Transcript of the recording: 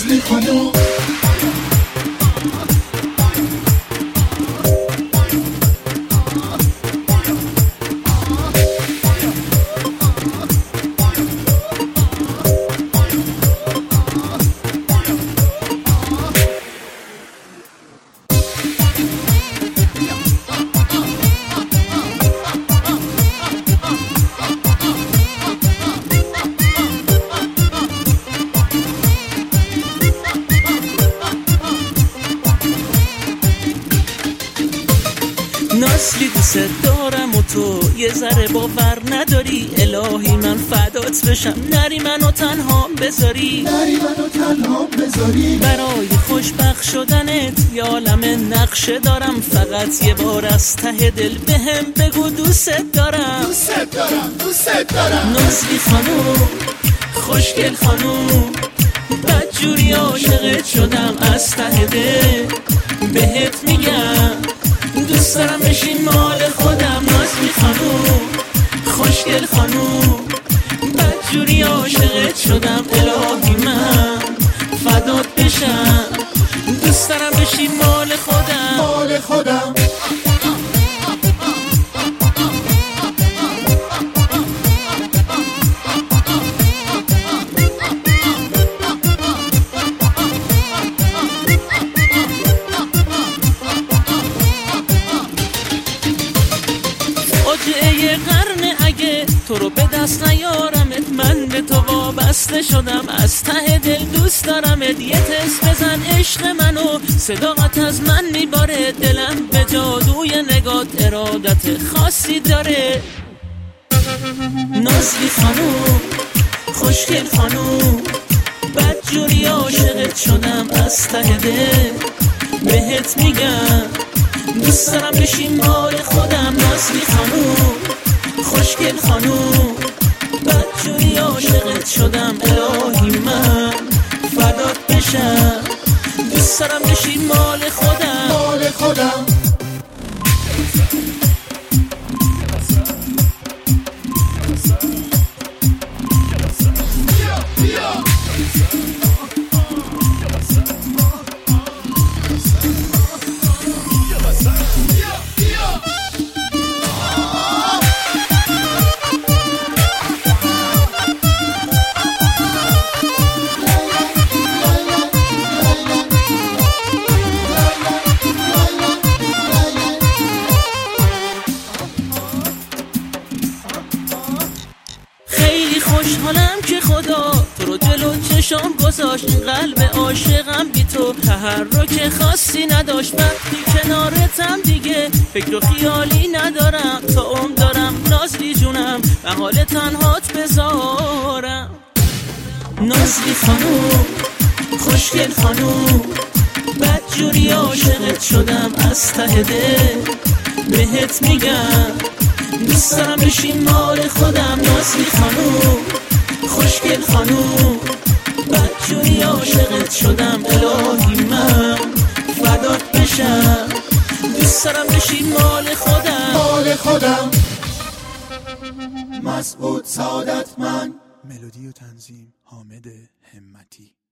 نازلی خانوم. نازلی دوست دارم و تو یه ذره باور نداری، الهی من فدات بشم نری منو تنها بذاری، برای خوشبخت شدنت یه عالم نقشه دارم، فقط یه بار از ته دل بهم بگو دوست دارم. نازلی خانوم، خوشگل خانوم، بدجوری عاشقت شدم از ته دل، بهت میگم دوست دارم بشین مال خودم. نازلی خانوم، خوشگل خانوم، بدجوری عاشقت شدم، الهی من فدات بشم، دوست دارم بشین مال خودم. یه قرن اگه تو رو به دست نیارمت، من به تو وابسته شدم از ته دل دوست دارمت، یه تست بزن عشق منو، صداقت از من میباره، دلم به جادوی نگات ارادت خاصی داره. نازلی خانوم، خوشگل خانوم، بدجوری عاشقت شدم از ته دل، بهت میگم دوست دارم بشین مال خودم. نازلی خانوم، خوشگل خانوم، بدجوری عاشقت شدم، الهی من فدات بشم، دوست دارم بشین مال خودم. خوشحالم که خدا تو رو جلو چشام گذاشت، قلب عاشقم بی تو تحرک خاصی نداشت، وقتی کنارتم دیگه فکر و خیالی ندارم، تا عمر دارم نازلی جونم و حال تنهات بذارم. نازلی خانوم، خوشگل خانوم، بدجوری عاشقت شدم از ته دل، بهت میگم دوست دارم بشین مال خودم. نازلی خانوم، خوشگل خانوم، بدجوری عاشقت شدم، الهی من فدات بشم، دوست دارم بشین مال خودم. مسعود سعادتمند. ملودی و تنظیم حامد همتی.